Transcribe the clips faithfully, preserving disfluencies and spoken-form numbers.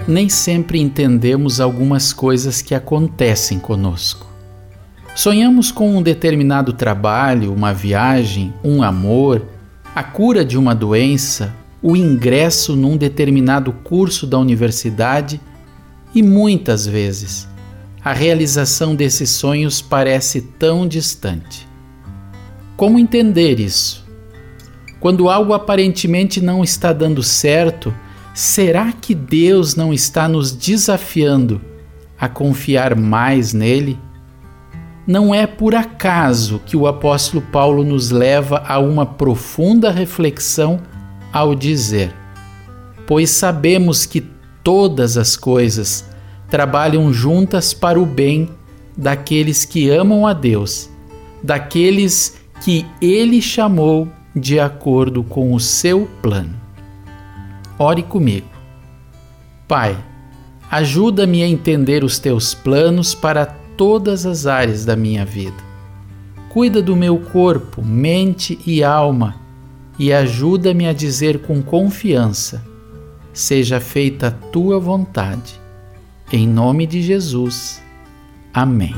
nem sempre entendemos algumas coisas que acontecem conosco. Sonhamos com um determinado trabalho, uma viagem, um amor, a cura de uma doença, o ingresso num determinado curso da universidade e muitas vezes a realização desses sonhos parece tão distante. Como entender isso? Quando algo aparentemente não está dando certo, será que Deus não está nos desafiando a confiar mais nele? Não é por acaso que o apóstolo Paulo nos leva a uma profunda reflexão ao dizer: pois sabemos que todas as coisas trabalham juntas para o bem daqueles que amam a Deus, daqueles que Ele chamou de acordo com o seu plano. Ore comigo. Pai, ajuda-me a entender os teus planos para todas as áreas da minha vida. Cuida do meu corpo, mente e alma e ajuda-me a dizer com confiança: seja feita a tua vontade. Em nome de Jesus. Amém.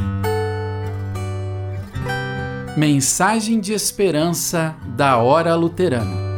Mensagem de esperança da Hora Luterana.